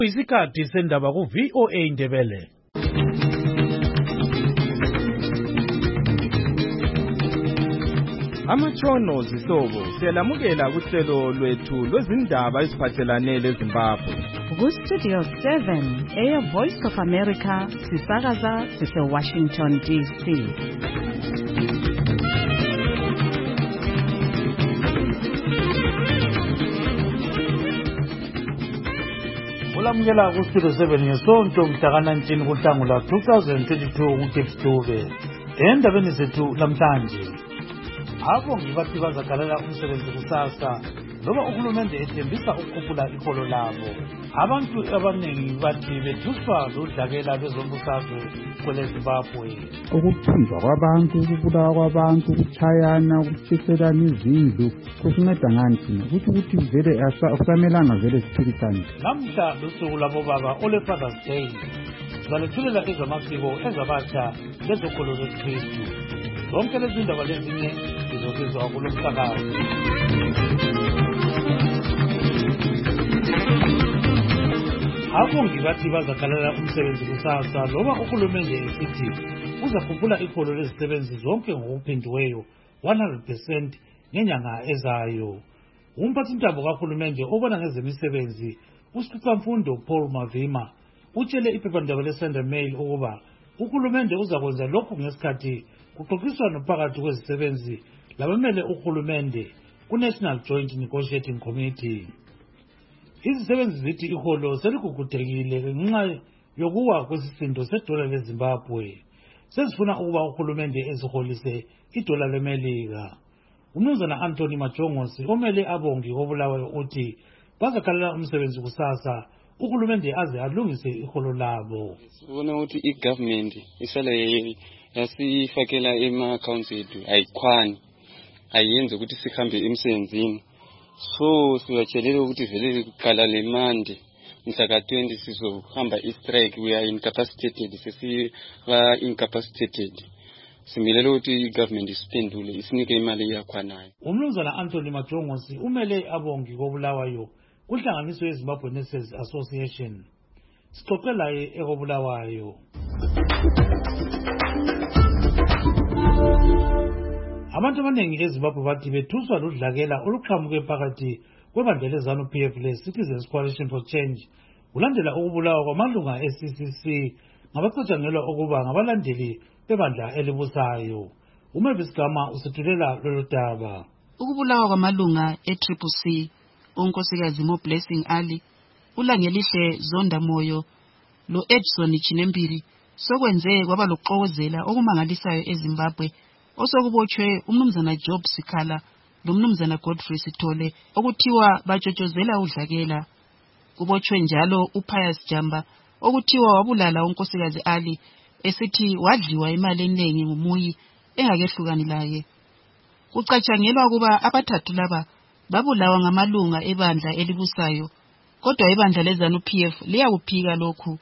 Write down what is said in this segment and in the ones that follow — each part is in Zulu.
Isikhathi sendaba ku VOA Ndebele. Amatshono zihlobo siyalamukela kuhlelo lwethu lwezindaba eziphathelane leZimbabwe. Ku-Studio 7 Air Voice of America sisakaza sise-Washington DC. Ulamukela ku-Studio 7 ngesonto mhlaka-19 kuNhlangula 2022 kuTeps Dube. Endabeni zethu namhlanje, abongi bathi bazagalela umsebenzi kusasa noma uhulumende ethembisa ukukhuphula iholo labo. Abantu abaningi bathi bethuswa lodlakela lwezombusazwe kweleZimbabwe. Ukuphindwa kwabantu, ukubulawa kwabantu, ukuchayana, ukutshiselana izindlu, kusinceda ngani thina? Ukuthi vele akusamelanga vele siphikisane. Namhla lusuku labobaba ole-Father's Day. Sizalethulela ezamasiko ezabatsha lezokholo lweKristu. Zonke lezi ndaba lezinye zizokuzwa kulo msakazo. Abongi bathi bazagalela umsebenzi kusasa loba uhulumende esithi uzakhuphula iholo lezisebenzi zonke ngokuphindiweyo 100% ngenyanga ezayo. Umphathintambo kahulumende obona ngezemisebenzi uSiphamfundo Paul Mavima utshele iphephandaba leSunday Mail ukuba uhulumende uzakwenza lokhu ngesikhathi kuxoxiswana phakathi kwezisebenzi labamele uhulumende ku-National Joint Negotiating Committee. Izisebenzi zithi iholo seligugudekile ngenxa yokuwa kwesisindo sedola leZimbabwe. Sezifuna ukuba uhulumende eziholise idola leMelika. Umnumzana Anthony Majongosi omele abongi kobulawayo uthi bazakhalela umsebenzi kusasa uhulumende aze alungise iholo labo. Sibona ukuthi igovernment isale yasifakela ema-accounts ethu ayikhwani, ayenze ukuthi sihambe emsebenzini. So siyatshelela ukuthi vele kuqala le Monday mhlaka 20 sizohamba i-strike. We are incapacitated, sesiba incapacitated. Similele ukuthi i-government isiphendule isinike imali eyakhwanayo. Umnumzana Anthony Majongosi umele abongi kobulawayo kuhlanganiso yeZimbabwe Nurses Association. Sixoxela ekobulawayo. Abantu abaningi eZimbabwe bathi bethuswa lodlakela oluqhamuke phakathi kwebandla leZANU-PF le-Citizens Coalition for Change kulandela ukubulawa kwamalunga e-CCC ngabacatshangelwa ukuba ngabalandeli bebandla elibusayo. uMavis Gama usethulela lolu daba. Ukubulawa kwamalunga e-CCC unkosikazi Mo-Blessing Ali, uLangelihle Zondamoyo lo-Edson Chinembiri sokwenze kwaba lokuxokozela okumangalisayo eZimbabwe osokubotshwe umnumzana Job Sikhala lomnumzana Godfrey Sithole okuthiwa batshotshozela udlakela. Kubotshwe njalo uPius Jamba okuthiwa wabulala unkosikazi Ali esithi wadliwa imali eningi ngumuyi engakehlukani laye. Kucatshangelwa kuba abathathu laba babulawa ngamalunga ebandla elibusayo, kodwa ibandla leZANU-PF liyakuphika lokhu.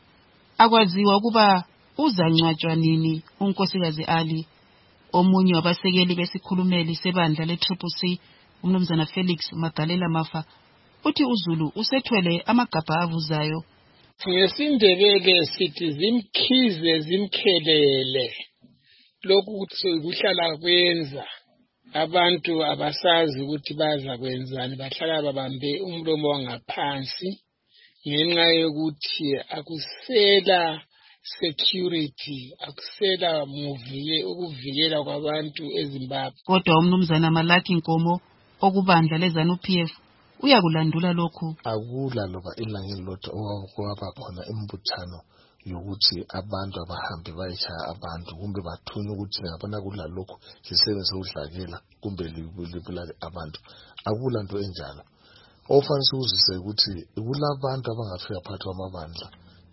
Akwaziwa ukuba uzangcwatshwa nini unkosikazi Ali. Omunye wabasekeli besikhulumeli sebandla le-CCC umnumzana Felix Madalela Mafa uthi uZulu usethwele amagabha avuzayo. Ngesindebele sithi zimkhize zimkhelele. Lokhu kuthi kuhlala kwenza abantu abasazi ukuthi baza kwenzani, bahlala babambe umlomo wangaphansi ngenxa yokuthi akusela security, akusela ukuvikela kwabantu eZimbabwe. Kodwa umnumzana Malaki Nkomo okubandla leZANU-PF uyakulandula lokhu. Akula loba ilangeni lodwa okwaba khona imbuthano yokuthi abantu abahambe bayishaya abantu kumbe bathunywe ukuthi ngabona kula lokho sisebenze udlakela kumbe libulale abantu. Akula nto enjalo. Ofanele uzise ukuthi kulabantu abangafika phakathi kwamabandla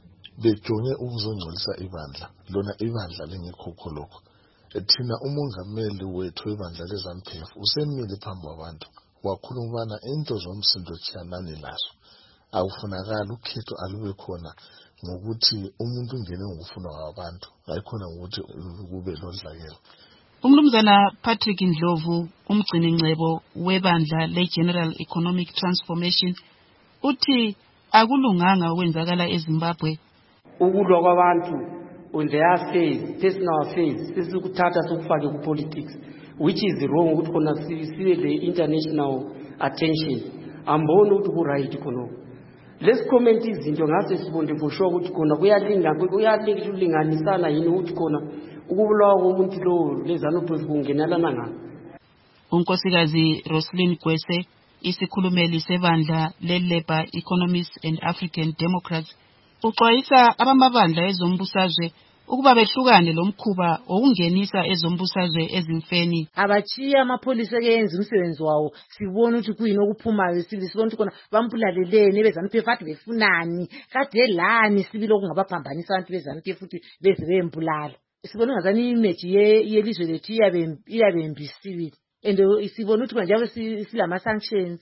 bejonge ukuzongcolisa ibandla, lona ibandla lengekho lokho. Thina umongameli wethu webandla leZANU-PF usemile phambi kwabantu wakhuluma ubana into zomsindo tshiyanani lazo. Akufunakala ukhetho alube khona ngokuthi umuntu ungene ngokufuna kwabantu, hayikhona ngokuthi kube lodlakela. Umnumzana Patrick Ndlovu umgcini ngcebo webandla le-General Economic Transformation uthi akulunganga okwenzakala eZimbabwe. Ukulwa kwabantu on their affairs, personal affairs, sesikuthatha sokufake ku politics, which is wrong ukuthi khona sibe the international attention. Amboni ukuthi ku right khona. Let's comment izinto ngase sibonde for sure ukuthi khona kuyalinganisana yini ukuthi khona ukubulawa komuntu lo lezanu phezu kungenelana ngani. Unkosikazi Roslyn Gwese, isikhulumeli sebandla le-Labour Economists and African Democrats, uxwayisa abamabandla ezombusazwe ukuba behlukane lomkhuba okungenisa ezombusazwe ezimfeni. Abachiya amapholisa eyenza umsebenzi wawo sibona ukuthi kuyini okuphumayo sibona ukuthi khona bampulalelene bezanuphe fathi befunani kade lani sibilo okungabaphambanisa abantu bezanuphe futhi beze bempulala. Sibona ngazani image yelizwe lethu iyabembisiwe. And sibona ukuthi njalo silama sanctions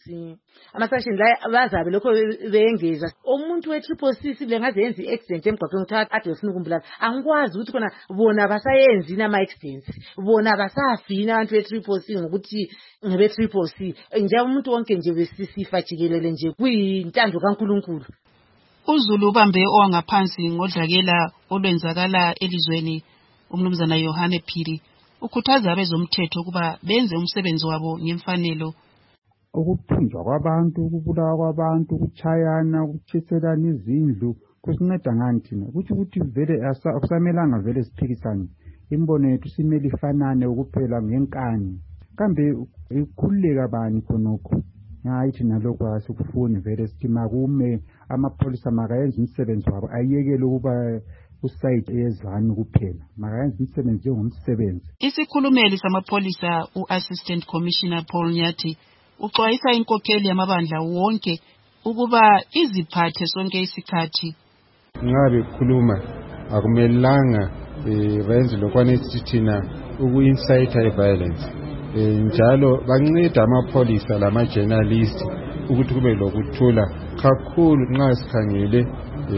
la bazabe lokho beyengeza umuntu we-CCC lengazenza i-accident emgwaqweni ukuthi ade ufuna ukumbulala. Angikwazi ukuthi khona bona basayenzi nama accidents, bona basafina abantu we-CCC ngokuthi ngebe-CCC nje umuntu wonke nje besisifa jikelele nje kuyintando kaNkulunkulu. uZulu ubambe owangaphansi ngodlakela olwenzakala elizweni. Umnumzana Yohane Phiri ukhuthaza abezomthetho kuba benze umsebenzi wabo ngemfanelo. Ukuphunjwa kwabantu, ukubulawa kwabantu, ukuchayana, ukuchiselana izindlu kusinceda ngani thina ukuthi vele akusamelanga vele siphikisane. Imbono yethu simele ifanane ukuphela ngenkani. Kambe ikhululeka bani khonokho? Hayi thina lokho asikufuni vele sithi makume amapholisa makayenza umsebenzi wabo ayekele ukuba usayide yezani kuphela makayenza umsebenzi njengomsebenzi. Isikhulumeli samapholisa uAssistant Commissioner Paul Nyathi uxwayisa inkokheli yamabandla wonke ukuba iziphathe sonke isikhathi. Ngabe khuluma akumelanga benze lokwane thina uku-incite violence. Njalo banceda amapholisa lama journalist ukuthi kube lokuthula kakhulu nxa sikhangele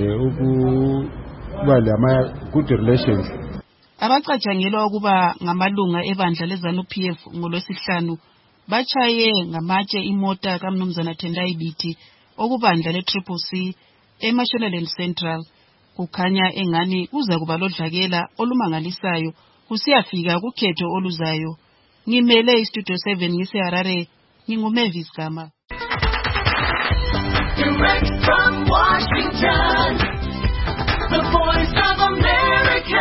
ukuba lama good relations. Abacatshangelwa ukuba ngamalunga ebandla leZANU-PF ngolwesihlanu bachaye ngamatshe imota kaMnumzana Tendai Biti okubandla le-CCC eMashonaland Central. Kukhanya engani kuza kuba lodlakela olumangalisayo kusiyafika kukhetho oluzayo. Ngimele iStudio 7 ngiseHarare, nginguMavis Gama. Direct from Washington, the voice of America,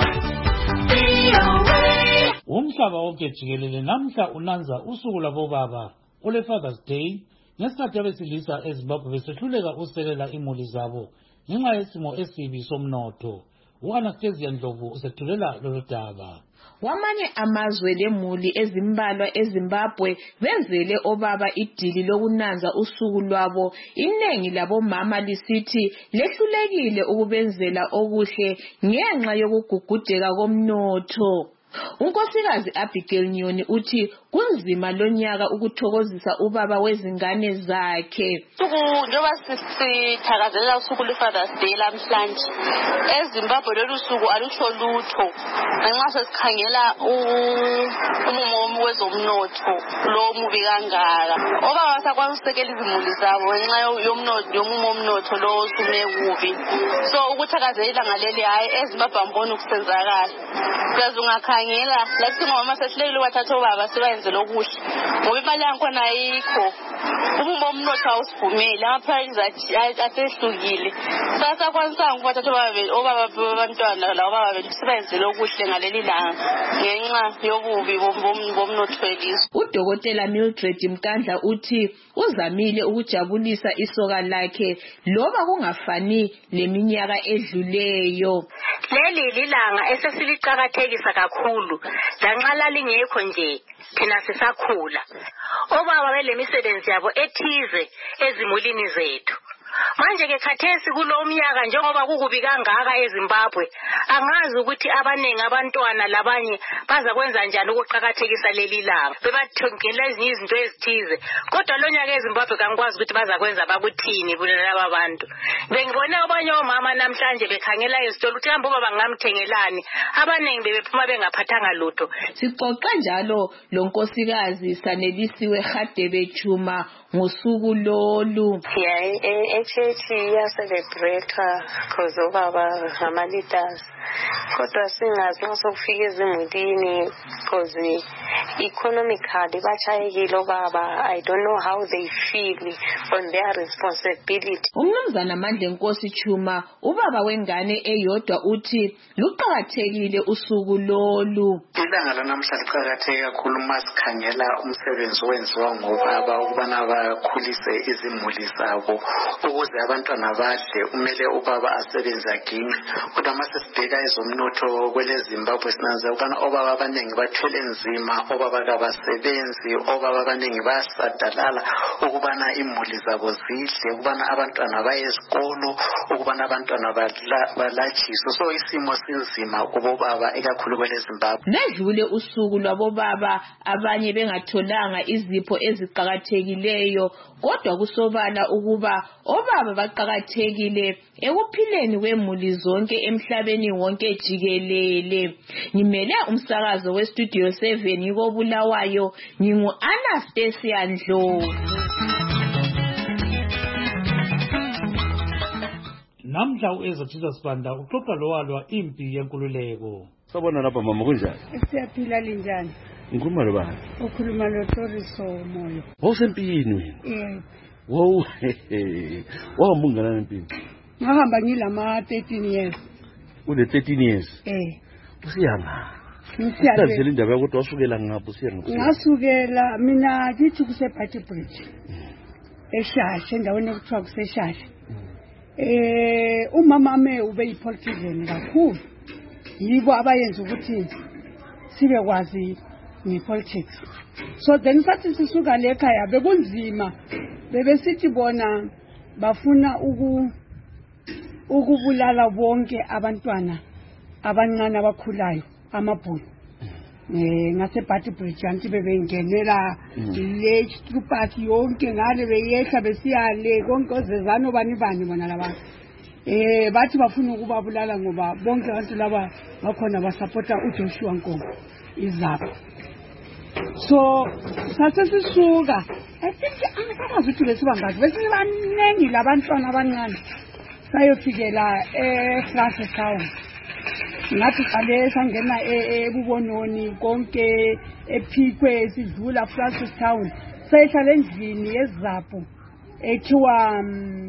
VOA. Umhlaba wonke jikelele namhla unanza usuku labobaba ole Father's Day ngesikhathi abesilisa eZimbabwe besehluleka uselela imuli zabo ngenxa yesimo esibi somnotho. U-Anastasia Ndlovu usethulela lolu daba. Wamanye amazwe lemuli ezimbalwa eZimbabwe benzele obaba idili lokunanza usuku lwabo. Inengi labomama lisithi lehlulekile ukubenzela okuhle ngenxa yokugugudeka komnotho. Unkosikazi Abigail Nyoni uthi kunzima lonyaka ukuthokozisa ubaba wezingane zakhe. Njoba sithakazelela usuku lweFathers Day lamhlanje eZimbabwe lolu suku alusho lutho ngenxa sesikhangela umumo wezomnotho lo mubi kangaka. Obaba basakwazi ukusekela izimuli zabo ngenxa yomumo womnotho lo osume kubi. So ukuthakazelela ngaleli hayi eZimbabwe ambona ukusenzakala. Siyakhangela lathi ngoma sehlelwe bathatha obaba sibenze lokuhle ngoba imali yakhona ayikho. Umumo womnotho awusivumeli ama-prices asehlukile. Sasa kwanisa ukubathatha obaba babantwana la obaba bethu sibenze lokuhle ngaleli langa ngenxa yobubi bomnotho welizwe. Udokotela Mildred Mkandla uthi uzamile ukujabulisa isoka lakhe loba kungafani leminyaka edluleyo. Leli lilanga esesiliqhakathekisa kakhulu lanxa lalingekho nje thina sisakhula. Obaba belemisebenzi yabo ethize ezimulini zethu. Manje ke khathesi kulomnyaka njengoba kukubi kangaka eZimbabwe angazi ukuthi abanengi abantwana labanye baza kwenza njani ukuqhakathekisa leli langa bebathongela ezinye izinto ezithize kodwa lonyaka eZimbabwe kangikwazi ukuthi baza kwenza bakuthini kulaba abantu. Bengibone abanye omama namhlanje bekhangela izitolo ukuthi hambe baba ngamthengelani abanengi bebephuma bengaphathanga lutho. Sixoxa njalo lonkosikazi Sanelisiwe Hadebe Chuma ngosuku lolu. Echechi iyacelebrate because obaba ngama-leaders. Kodwa singazi nxa sokufika ezimulini because economically bachayekile obaba. I don't know how they feel on their responsibility. Umnumzana Mandle Nkosi Chuma, ubaba wengane eyodwa uthi luqakathekile usuku lolu. Ilanga lanamhla liqakatheke kakhulu masikhangela umsebenzi owenziwa ngobaba ukubana bakhulise izimuli zabo ukuze abantwana badle. Umele ubaba asebenze aginqe. Kodwa masesibheka ezomnotho kwele Zimbabwe sinanze ukubana obaba abaningi bathwele nzima, obaba kabasebenzi, obaba abaningi bayasadalala ukubana imuli zabo zidle, ukubana abantwana baye esikolo, ukubana abantwana balatshiswe. So isimo sinzima kubobaba ikakhulu kwele Zimbabwe. Ledlule usuku lwabobaba abanye bengatholanga izipho eziqakathekileyo, kodwa kusobala ukuba obaba baqakathekile ekuphileni kwemuli zonke emhlabeni wonke jikelele. Ngimele umsakazo weStudio 7 koBulawayo, ngingu-Anastasia Ndlovu. Namhla uEza Jesus Banda uxoxa lowalwa impi yenkululeko. Sabona lapha mama kunjani? Siyaphila linjani? Ngikhuluma lobani? Ukhuluma loToriso Moyo. Wawusempini wena? Wow. Wahambungana nempini? Ngahamba ngilama 13 years. Ule 13 years? Usiyanga. Ngiyazela indaba yokuthi wasukela ngapho usiyanga. Ngasukela mina ngithi kuseParty Bridge. Eshashe endaweni okuthiwa kuseshashe. Umama ame ube yipolitician kakhulu. Yibo abayenza ukuthi sibe kwazi ngepolitics. So then sathi sisuka le ekhaya bekunzima. Bebesithi bona bafuna ukubulala bonke abantwana abancane abakhulayo amabhulu. NgaseParty Bridge anti bebengenela le Troopers yonke ngale beyehla besiyale konke ozezana bani bona laba. Bathi bafuna ukubabulala ngoba bonke abantu laba bakhona basupporta uJoshua Nkomo izapho. So sasesisuka angikazi ukuthi besibangazi besibanengi labantwana abancane sayofikela eFrancis Town. Ngathi qale sangena ebubononi konke ephikwe sidlula Francis Town sehlala endlini yezapho ethiwa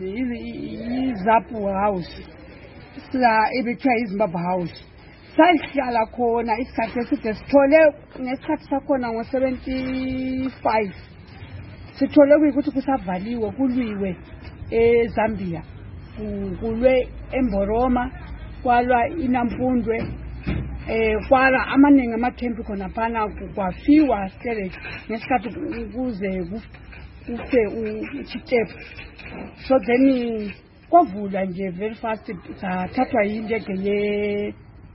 iZapho House sila ebithiwa iZimbabwe House. Sahlala khona isikhathi eside sithole ngesikhathi sakhona ngo-75 sithole ukuthi kusavaliwe kulwiwe eZambia kulwe eMboroma kwalwa iNampundwe kwala amaningi amathempi khona phana kwafiwa sele ngesikhathi kuze kufe uChitepu. So then kwavula nje very fast sathathwa indege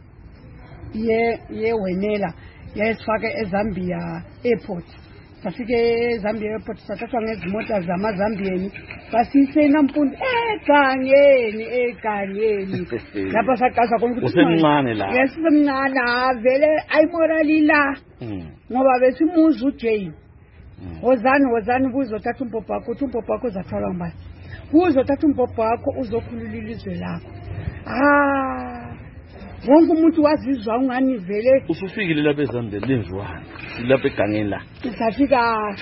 yewenela yayisifake eZambia airport. Safike eZambia airport sathathwa ngezimota zamazambieni basise eNampundwe egangeni lapha saqasa khona ukuthi usemncane la. Yesemncane avele ayimoralila ngoba besimuza uJane wozani kuzothatha umpopho wakho uthi umpopho wakho uzathwala ngubani kuzothatha umpopho wakho uzokhulula ilizwe lakho. Wonke umuntu wazizwa ungani vele usufikile lapha eZambia lenziwani lapha egangeni la. Safika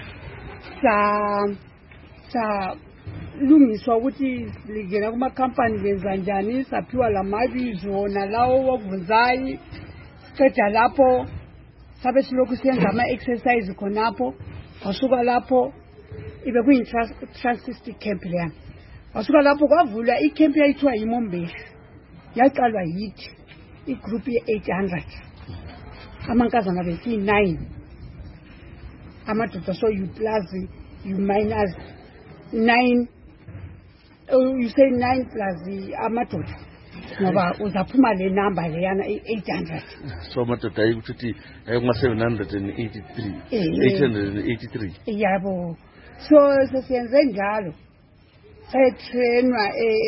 lungiswa ukuthi ligena kuma company benza njani saphiwa lamabizo nalawo wovunzayi qeda lapho sabe silokhu senza ama exercise khonapho wasuka lapho ibe kuyi transit camp leya wasuka lapho kwavula icamp yayithiwa yiMombeshi yaqalwa yithi igroup ye800 amankazana bethi 9 amadoda so you plus you minus 9 you say 9 plus amadoda ngoba uzaphuma le number leyana 800. So amadoda ayikuthi ayoma 783 883. Yabo. So sesiyenze njalo sayetrenwa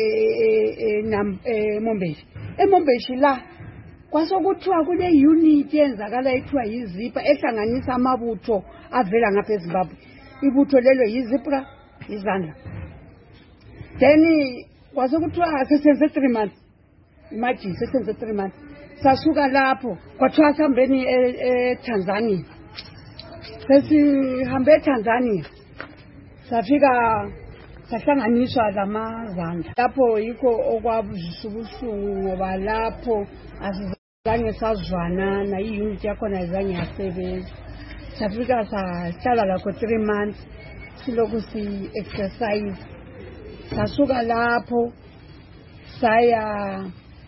eMombeshi. eMombeshi la kwasokuthiwa kule unit yenzakala ethiwa yiZIPRA ehlanganisa amabutho avela ngapha eZimbabwe. Ibutho lelo yiZIPRA, izandla. Then kwase kuthiwa sesenze 3 months. Imagine sesenze 3 months. Sasuka lapho kwathiwa sihambeni eTanzania. Sesihambe eTanzania. Safika sahlanganiswa lamazandla. Lapho yikho okwabuzisa ubuhlungu ngoba lapho asizange sazwana na i-unit yakhona ayizange yasebenza. Safika sahlala lakho 3 months silokhu si-exercise. Sasuka lapho saya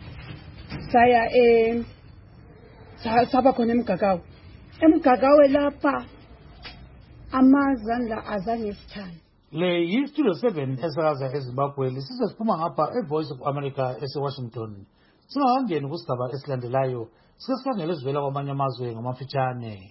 saba khona emgagawe. Emgagawe lapha amazandla azange sithanda. Le yi-Studio 7 esakaza eZimbabwe lisise siphuma ngapha eVoice of America eseWashington. Singakangeni kusigaba esilandelayo sesikhangela ezivela kwamanye amazwe ngamafitshane.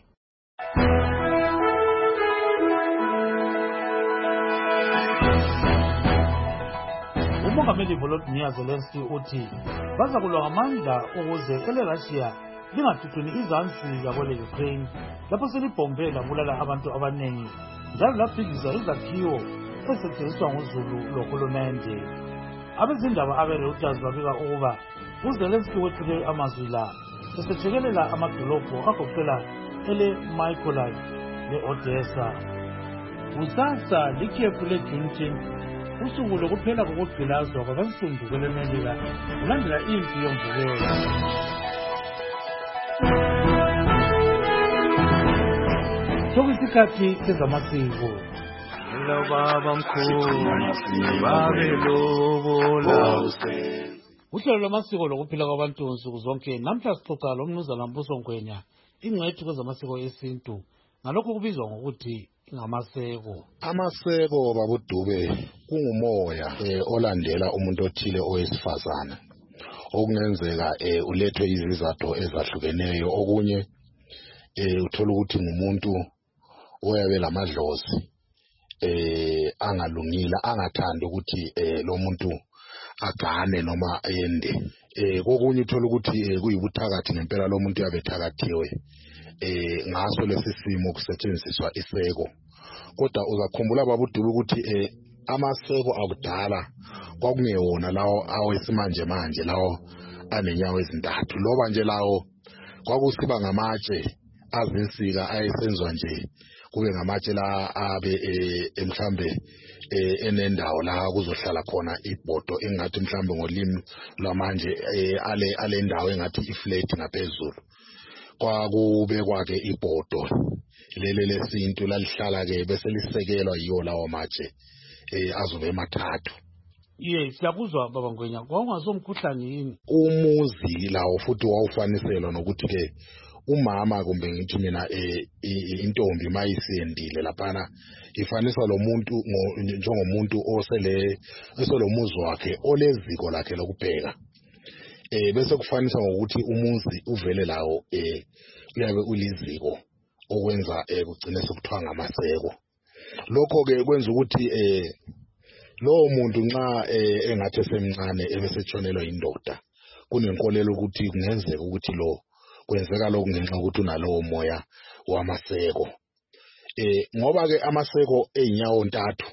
uMongameli Volodymyr Zelensky uthi baza kulwa ngamandla ukuze eleRussia lingathuthuni izansi yakwele Ukraine lapho selibhombe labulala abantu abanengi njalo labhidliza izakhiwo ezisetshenziswa nguzulu lohulumende. Abezindaba abe-Reuters babika ukuba uZelensky wethule amazwi la esethekelela amadolobho agoqela ele-Mykolaiv le-Odessa. Kusasa likhefu le-June 10 usuku lokuphela kokugqilazwa kwabansundu kweleMelika kulandela impi yomvukela. Sokuyisikhathi sezamasiko. Baba mkhulu babelobola. Uhlelo lwamasiko lokuphila kwabantu nsuku zonke namhla sixoxa lomnumzana Mbuso Ngwenya ingcethu kwezamasiko esintu ngalokho kubizwa ngokuthi ngamaseko. Amaseko babudube kungumoya olandela umuntu othile owesifazana okungenzeka ulethwe izizathu ezahlukeneyo. Okunye uthola ukuthi ngumuntu oyabe lamadlozi angalungile angathanda ukuthi lo muntu agane noma ende. Kokunye uthola ukuthi kuyibuthakathi ngempela lo muntu uyabe thakathiwe ngaso lesi simo kusetshenziswa iseko. Kodwa uzakhumbula babudube ukuthi amaseko akudala kwakungewona lawo awesimanje manje lawo anenyawo ezintathu loba nje lawo kwakusiba ngamatshe azinsika ayesenzwa nje kube ngamatshe la abe mhlambe enendawo la kuzohlala khona ibhodo engathi mhlambe ngolimi lwamanje ale ndawo engathi iflat ngaphezulu kwakubekwa ke ibhodo lele lesintu lalihlala ke bese lisekelwa yiyo lawo matshe azobe emathathu. Siyakuzwa baba Ngwenya kwawungazomkhuhlane yini? Umuzi lawo futhi wawufaniselwa nokuthi ke umama kumbe ngithi mina intombi mayisendile laphana ifaniswa lo muntu njengomuntu oselomuzi wakhe oleziko lakhe lokubheka. Bese kufanisa ngokuthi umuzi uvele lawo uyabe uliziko okwenza kugcine sekuthiwa ngamaseko. Lokho ke kwenza ukuthi lowo muntu nxa engathi semncane ebesetshonelwa indoda kunenkolelo ukuthi kungenzeka ukuthi lo kwenzeka lokhu ngenxa ukuthi unalowo moya wamaseko. Ngoba ke amaseko einyawo ntathu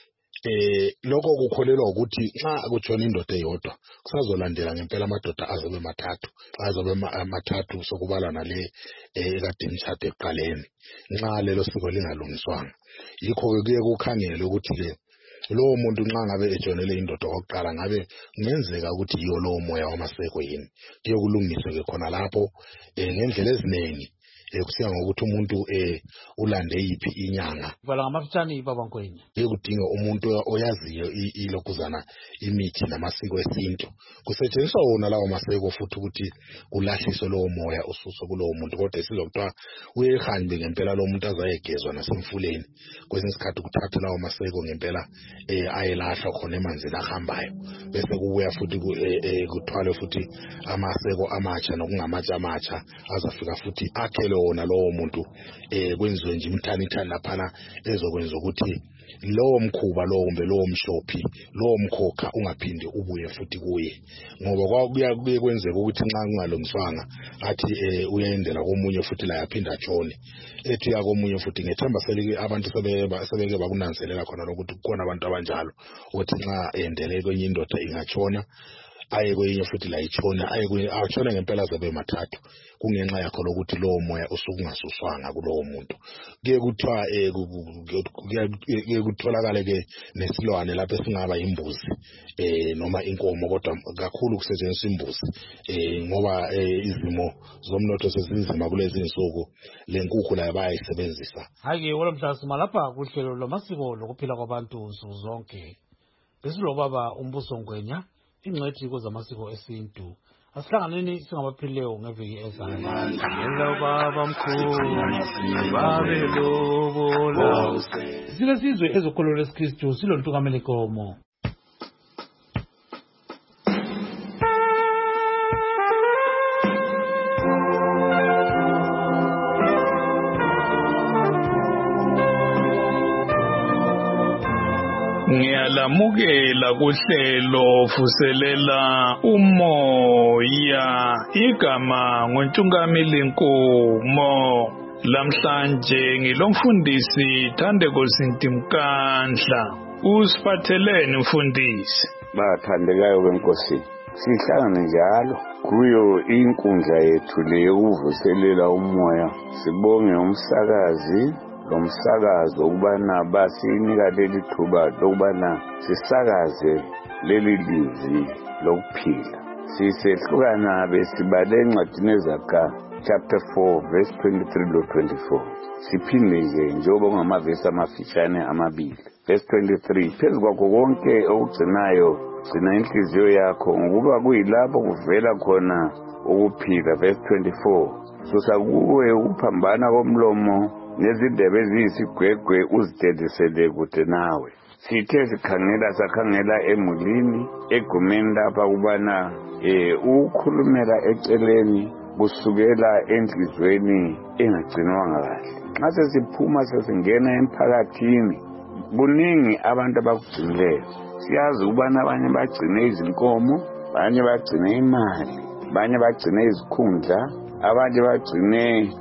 lokho kukholelwa ukuthi nxa kutshona indoda eyodwa kusazolandela ngempela amadoda azobe mathathu azobe amathathu sokubala nale ekade imthatha eqaleni nxa lelo siko lingalungiswanga. Yikho ke kuye kukhangele ukuthi ke lowo muntu nxa ngabe etshonele indoda oqala ngabe kungenzeka ukuthi yiyo lowo moya wamaseko yini. Kuye kulungiswe ke khona lapho ngendlela eziningi kusiya ngokuthi umuntu ulande yiphi inyanga. Vala ngamafitshane baba Ngwenya. Kudinga umuntu oyaziyo ilokuzana imithi namasiko esintu. Kusetshenziswa wona lawo maseko futhi ukuthi kulahliswe lowo moya ususwe kulowo muntu. Kodwa sizokuthiwa uyehambe ngempela lo muntu azayegezwa nasemfuleni. Kwesinye isikhathi kuthatha lawo maseko ngempela ayelahlwa khona emanzini ahambayo. Bese kubuya futhi kuthwale futhi amaseko amatsha nokungamatsha amatsha azafika futhi akhele wona lowo muntu kwenziwe nje imthanithani laphana ezokwenza ukuthi lowo mkhuba lowo kumbe lowo mhlophi lowo mkhokha ungaphindi ubuye futhi kuye, ngoba kuye kwenzeka ukuthi nxa kungalungiswanga athi uyendela komunye futhi la yaphinda atshone, ethi yakomunye futhi ngethemba abantu sebeke bakunanzelela khona lokuthi kukhona abantu abanjalo ukuthi nxa endele kwenye indoda ingatshona aye kwenye futhi la itshona atshone ngempela zabe mathathu kungenxa yakho lokuthi lowo moya usukungasuswanga kulowo muntu. Kuye kuthiwa kuye kutholakale ke nesilwane lapho esingaba imbuzi noma inkomo, kodwa kakhulu kusetshenziswa imbuzi ngoba izimo zomnotho sezinzima kulezi insuku lenkukhu la bayayisebenzisa. Hayi wala mhlasima lapha kuhlelo lwamasiko lokuphila kwabantu nsuku zonke. Besilobaba uMbuso Ngwenya ingcwethi kwezamasiko esintu. Asihlanganeni singabaphilileyo ngeviki ezayo. Yenza baba mkhulu babelobola. Silesizwe ezokholwa leSikristu silontukamela inkomo. Ngiyalamukela kuhlelo vuselela umoya igama ngontungameli inkomo. Lamhlanje ngilomfundisi Thandeko Sintimkandla. Usiphatheleni mfundisi? Bathandekayo kwenkosi, sihlangane njalo kuyo inkundla yethu le yokuvuselela umoya. Sibonge umsakazi lomsakazo ukubana basinika leli thuba lokubana sisakaze leli lizwi lokuphila. Sisehlukana besibale encwadini eZaga chapter 4 verse 23 lo 24. Siphinde nje njengoba kungamavesi amafishane amabili. Verse 23, phezu kwakho konke okugcinayo gcina inhliziyo yakho ngokuba kuyilapho kuvela khona ukuphila. Verse 24, susa kuwe ukuphambana komlomo nezindebe eziyisigwegwe uzidedisele kude nawe. Sithe sakhangela emulini egumeni lapha kubana ukukhulumela eceleni kusukela enhlizweni engagcinwanga kahle. Nxa sesiphuma sesingena emphakathini kuningi abantu abakugcinileyo. Siyazi ukubana abanye bagcine izinkomo, abanye bagcine imali, abanye bagcine izikhundla, abanye bagcine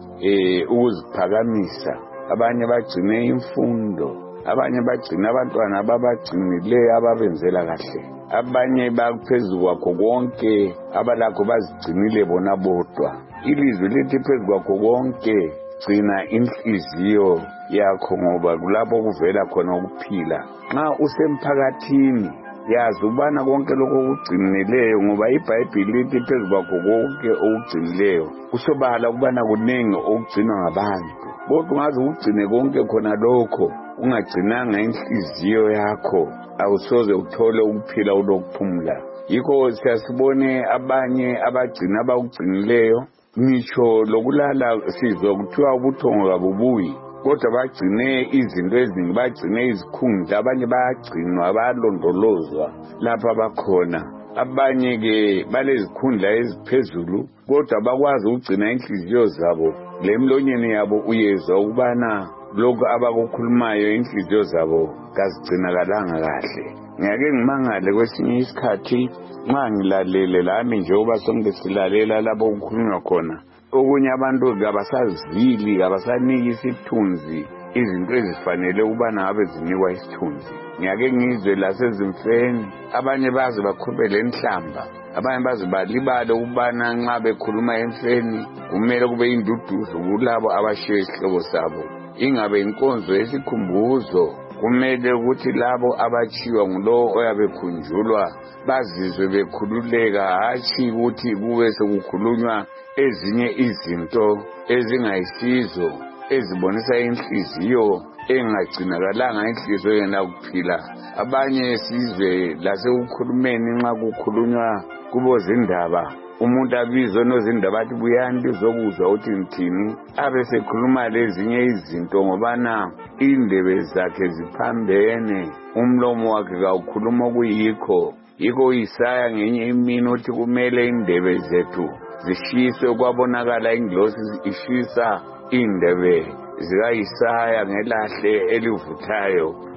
ukuziphakamisa, abanye bagcine imfundo, abanye bagcine abantwana ababagcinileyo ababenzela kahle, abanye baphezu kwakho konke abalakho bazigcinile bona bodwa. Ilizwi lithi phezu kwakho konke gcina inhliziyo yakho ngoba kulapho kuvela khona ukuphila. Nxa usemphakathini yazi ubana konke lokho okugcinileyo, ngoba iBhayibheli lithi phezu kwakho konke okugcinileyo kusobala ukubana kunengi okugcinwa ngabantu. Kodwa ungaze ugcine konke khona lokho ungagcinanga inhliziyo yakho awusoze uthole ukuphila ulokuphumula. Yikho siyasibone abanye abagcina abakugcinileyo, ngitsho lokulala sizwa kuthiwa ubuthongo kabubuyi, kodwa bagcine izinto eziningi, bagcine izikhundla, abanye bayagcinwa bayalondolozwa lapha bakhona. Abanye ke balezikhundla eziphezulu kodwa bakwazi ukugcina inhliziyo zabo. Le mlonyeni yabo uyezwa ukubana lokho abakukhulumayo inhliziyo zabo kazigcinakalanga kahle. Ngiyake ngimangale kwesinye isikhathi nxa ngilalele lami njengoba sonke silalela lapho kukhulunywa khona, okunye abantu kabasazili, kabasaniki isithunzi izinto ezifanele ukubana ngabe zinikwa isithunzi. Ngiyake ngizwe lasezimfeni abanye baze bakhulumele enhlamba, abanye baze balibale ukubana nxa bekhuluma emfeni kumele kube induduzo kulabo abashiye isihloko sabo, ingabe inkonzo yesikhumbuzo. Kumele ukuthi labo abachiwa ngulowo oyabekhunjulwa bazizwe bekhululeka, hatshi ukuthi kube sekukhulunywa ezinye izinto ezingayisizo ezibonisa inhliziyo engagcinakalanga, inhliziyo yena kuphila. Abanye sizwe lasekukhulumeni nxa kukhulunywa kubozindaba, umuntu abizwe nozindaba athi buyani lizokuzwa ukuthi ngithini, abe sekhuluma lezinye izinto ngobana indebe zakhe ziphambene, umlomo wakhe kawukhuluma okuyikho. Yikho Isaya ngenye imini uthi kumele indebe zethu zishiswe. Kwabonakala ingilosi ishisa indebe zika Isaya ngelahle elivuthayo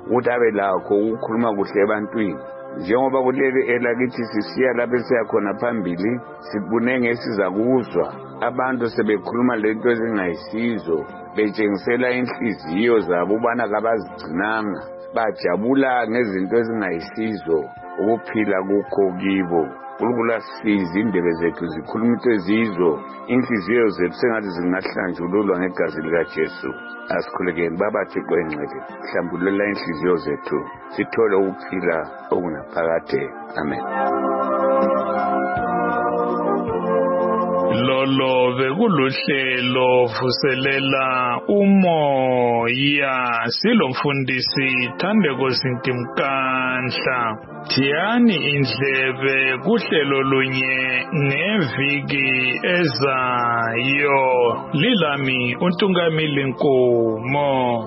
ukuthi abe lakho ukukhuluma kuhle ebantwini. Njengoba kuleli elakithi sisiya lapho esiyakhona phambili, sibunenge esiza kuzwa abantu sebekhuluma lento ezingayisizo, betshengisela inhliziyo zabo ubana kabazigcinanga, bajabula ngezinto ezingayisizo, ukuphila kukho kibo. Unkulunkulu asize indebe zethu zikhuluma into ezizo, inhliziyo zethu sengathi zingahlanjululwa ngegazi likaJesu. Asikhulekeni Baba Thixo engcwele, hlambululela inhliziyo zethu sithole ukuphila okunaphakade. Amen. Lolo bekuluhlelo vuselela umoya silomfundisi Thandeko Sintimkanhla. Thiyani indlebe kuhlelo lunye ngeviki ezayo. Lilami uNtungamili Nkomo.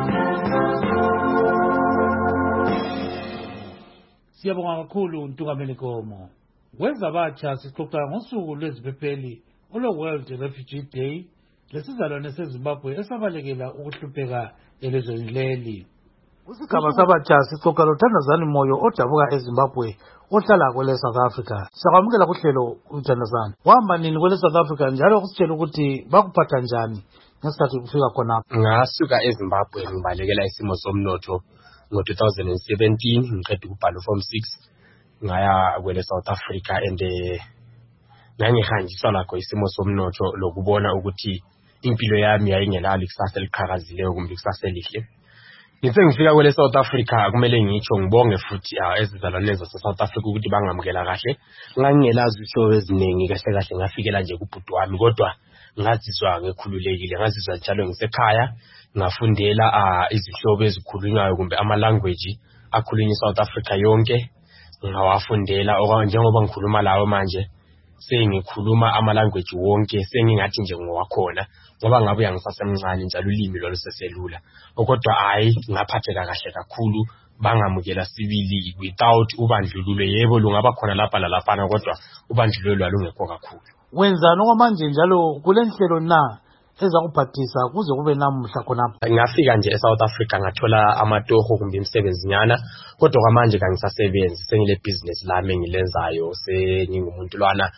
Siyabonga kakhulu uNtungamili Nkomo. Wezabatsha sixoxa ngosuku lweziphepheli World Refugee Day lesizalwane seZimbabwe esabalekela ukuhlupheka elizweni leli. Kusigaba sabatsha sixoxa loThandazani Moyo odabuka eZimbabwe ohlala kwele South Africa. Siyakwamukela kuhlelo uThandazani. Wahamba nini kwele South Africa njalo kusitshela ukuthi bakuphatha njani ngesikhathi kufika khona? Ngasuka eZimbabwe ngibalekela isimo somnotho ngo-2017 ngiqeda ukubhala uForm 6 ngaya kwele South Africa and ngangihanjiswa lakho isimo somnotho lokubona ukuthi impilo yami yayingelalo ikusasa eliqhakazileyo kumbe ikusasa elihle. Ngithe ngifika kwele South Africa kumele ngitsho ngibonge futhi ezizalwane zase-South Africa ukuthi bangamukela kahle. Ngangingelazi ihlobo eziningi kahle kahle ngafikela nje kubhuti wami kodwa ngazizwa ngikhululekile, ngazizwa njalo ngisekhaya, ngafundela izihlobo ezikhulunywayo kumbe ama-language akhulunywa eSouth Africa yonke. Ngawafundela njengoba ngikhuluma lawo manje sengikhuluma ama-language wonke sengingathi nje ngowakhona ngoba ngabuya ngisasemncane njalo ulimi lolu seselula. Kodwa hayi ngaphatheka kahle kakhulu, bangamukela sibili without ubandlululo. Yebo lungaba khona lapha lalaphana kodwa ubandlululo lwalungekho kakhulu. Wenzani okwamanje njalo kule nhlelo na ezakuphathisa kuze kube namuhla khonapha? Ngafika nje eSouth Africa ngathola amatoho kumbe imisebenzi nyana kodwa kwamanje kangisasebenzi, sengile business lami engilenzayo, sengingumuntu lwana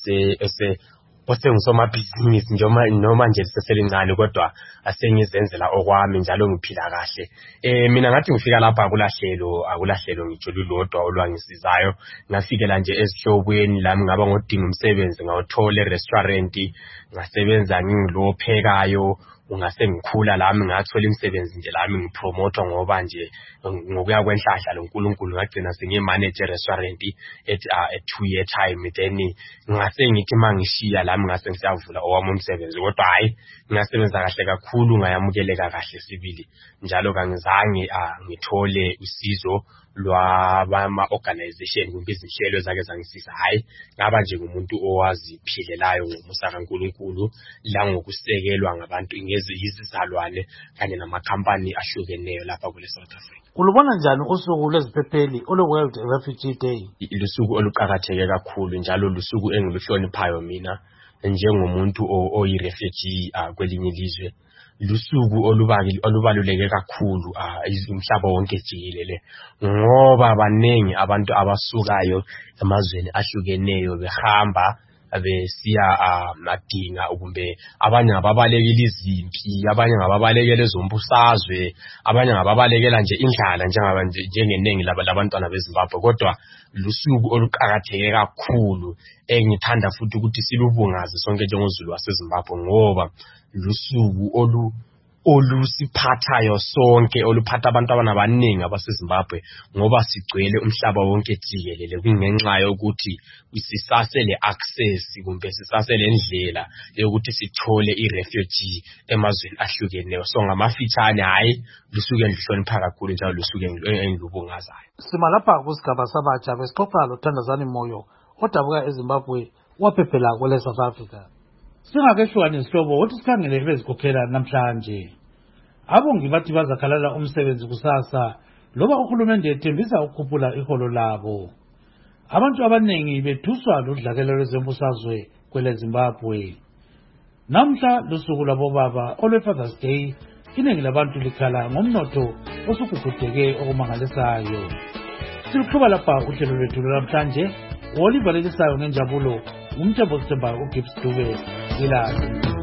osengisomabhizinisi noma nje liseselincane kodwa asengizenzela okwami njalo ngiphila kahle. Mina ngathi ngifika lapha akulahlelo ngitsho lulodwa olwangisizayo. Ngafikela nje ezihlobweni lami ngaba ngodinga umsebenzi, ngawuthola e-restaurant, ngasebenza ngingilophekayo, ungasengikhula lami ngathola imisebenzi nje lami ngipromote ngoba nje ngokuya kwenhlahla loNkulunkulu ngagcina sengimanage restaurant at 2-year time. Then ngasengithi mangishiya lami ngase ngisavula owami umsebenzi kodwa hayi ngasebenza kahle kakhulu, ngayamukeleka kahle sibili njalo kangizange ngithole usizo lwama organization kumbe izinhlelo zake zangisisa. Hayi ngaba nje ngumuntu owaziphilelayo ngomusa kaNkulunkulu la ngokusekelwa ngabantu izizalwane kanye namakhampani ahlukeneyo lapha kule South Africa. Ulubona njani usuku lweziphepheli World Refugee Day? Lusuku oluqhakatheke kakhulu njalo lusuku engiluhloniphayo mina njengomuntu oyi-refugee kwelinye ilizwe. Lusuku olubaluleke kakhulu umhlaba wonke jikelele ngoba baningi abantu abasukayo emazweni ahlukeneyo behamba besiya madinga kumbe abanye ngababalekela izimpi, abanye ngababalekela ezombusazwe, abanye ngababalekela nje indlala njengeningi labantwana beZimbabwe. Kodwa lusuku oluqhakatheke kakhulu engithanda futhi ukuthi silubungaze sonke njengozulu waseZimbabwe ngoba lusuku olusiphathayo sonke, oluphatha abantu abaningi abaseZimbabwe ngoba sigcwele umhlaba wonke jikelele kungenxa yokuthi sisasele access kumbe sisasele indlela yokuthi sithole i-refugee emazweni ahlukeneyo. So ngamafitshane hayi lusuke engihlonipha kakhulu njalo lusuke engilubungazayo. Sima lapha kusigaba sabatsha besixoxa loThandazani Moyo odabuka eZimbabwe waphephela kwele South Africa. Singakehlukani isihlobo uthi sikhangele bezikhokhela namhlanje. Abongi bathi bazakhalala umsebenzi kusasa loba uhulumende ethembisa ukukhuphula iholo labo. Abantu abaningi bethuswa ludlakela lwezembusazwe kwele Zimbabwe. Namhla lusuku lwabobaba olwe-Father's Day iningi labantu likhala ngomnotho osugugudeke okumangalisayo. Siluqhuba lapha uhlelo lwethu lwanamhlanje. Oliver lelisayo ngenjabulo umthembo Sithemba uGibbs Dube ilanga.